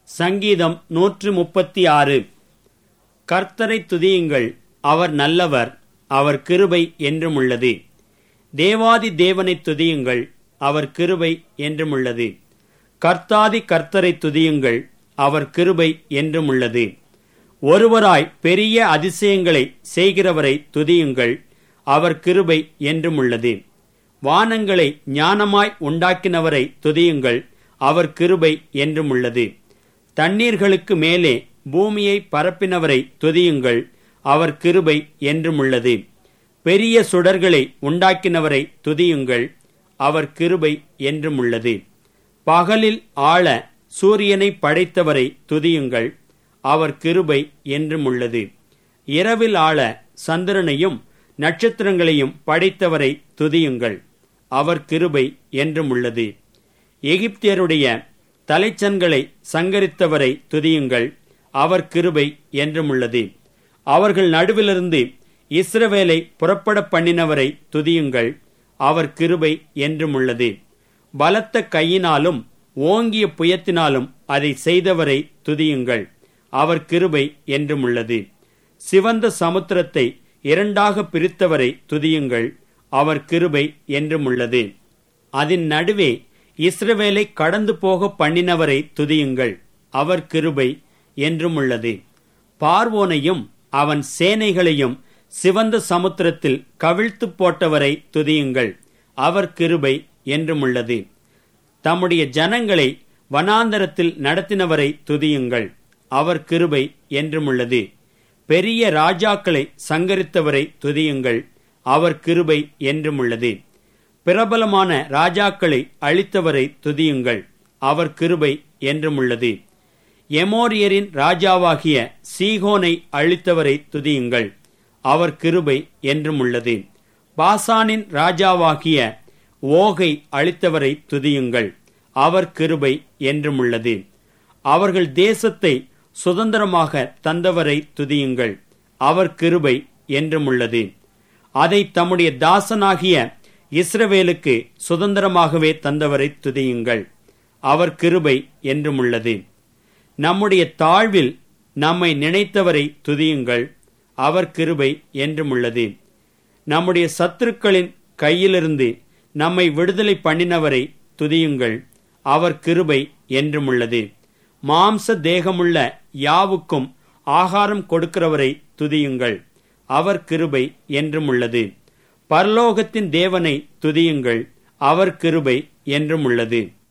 சங்கீதம் 136. கர்த்தரை துதியுங்கள், அவர் நல்லவர், அவர் கிருபை என்றும் உள்ளது. தேவாதி தேவனை துதியுங்கள், அவர் கிருபை என்றும் உள்ளது. கர்த்தாதி கர்த்தரை துதியுங்கள், அவர் கிருபை என்றும் உள்ளது. ஒருவராய் பெரிய அதிசயங்களை செய்கிறவரை துதியுங்கள், அவர் கிருபை என்றும் உள்ளது. வானங்களை ஞானமாய் உண்டாக்கினவரை துதியுங்கள், அவர் கிருபை என்றும் உள்ளது. தண்ணீர்களுக்கு மேலே பூமியை பரப்பினவரை துதியுங்கள், அவர் கிருபை என்றும் உள்ளது. பெரிய சுடர்களை உண்டாக்கினவரை துதியுங்கள், அவர் கிருபை என்றும் உள்ளது. பகலில் ஆள சூரியனை படைத்தவரை துதியுங்கள், அவர் கிருபை என்றும் உள்ளது. இரவில் ஆள சந்திரனையும் நட்சத்திரங்களையும் படைத்தவரை துதியுங்கள், அவர் கிருபை என்றும் உள்ளது. எகிப்தியருடைய தலைச்சன்களை சங்கரித்தவரை துதியுங்கள், அவர் கிருபை என்றும் உள்ளது. அவர்கள் நடுவிலிருந்து இஸ்ரவேலை புறப்பட பண்ணினவரை துதியுங்கள், அவர் கிருபை என்றும் உள்ளது. பலத்த கையினாலும் ஓங்கிய புயத்தினாலும் அதை செய்தவரை துதியுங்கள், அவர் கிருபை என்றும் உள்ளது. சிவந்த சமுத்திரத்தை இரண்டாக பிரித்தவரை துதியுங்கள், அவர் கிருபை என்றும் உள்ளது. அதன் நடுவே இஸ்ரவேலை கடந்து போக பண்ணினவரை துதியுங்கள், அவர் கிருபை என்றும் உள்ளது. பார்வோனையும் அவன் சேனைகளையும் சிவந்த சமுத்திரத்தில் கவிழ்த்து போட்டவரை துதியுங்கள், அவர் கிருபை என்றும் உள்ளது. தம்முடைய ஜனங்களை வனாந்தரத்தில் நடத்தினவரை துதியுங்கள், அவர் கிருபை என்றும் உள்ளது. பெரிய ராஜாக்களை சங்கரித்தவரை துதியுங்கள், அவர் கிருபை என்றும் உள்ளது. பிரபலமான ராஜாக்களை அழித்தவரை துதியுங்கள், அவர் கிருபை என்றும் உள்ளது. எமோரியரின் ராஜாவாகிய சீகோனை அழித்தவரை துதியுங்கள், அவர் கிருபை என்றும் உள்ளது. பாசானின் ராஜாவாகிய ஓகை அழித்தவரை துதியுங்கள், அவர் கிருபை என்றும் உள்ளது. அவர்கள் தேசத்தை சுதந்திரமாக தந்தவரை துதியுங்கள், அவர் கிருபை என்றும் உள்ளது. அதை தம்முடைய தாசனாகிய இஸ்ரவேலுக்கு சுதந்திரமாகவே தந்தவரை துதியுங்கள், அவர் கிருபை என்றும் உள்ளது. நம்முடைய தாழ்வில் நம்மை நினைத்தவரை துதியுங்கள், அவர் கிருபை என்றும் உள்ளது. நம்முடைய சத்துருக்களின் கையிலிருந்து நம்மை விடுதலை பண்ணினவரை துதியுங்கள், அவர் கிருபை என்றும் உள்ளது. மாம்ச தேகமுள்ள யாவுக்கும் ஆகாரம் கொடுக்கிறவரை துதியுங்கள், அவர் கிருபை என்றும் உள்ளது. பரலோகத்தின் தேவனை துதியுங்கள், அவர் கிருபை என்றும் உள்ளது.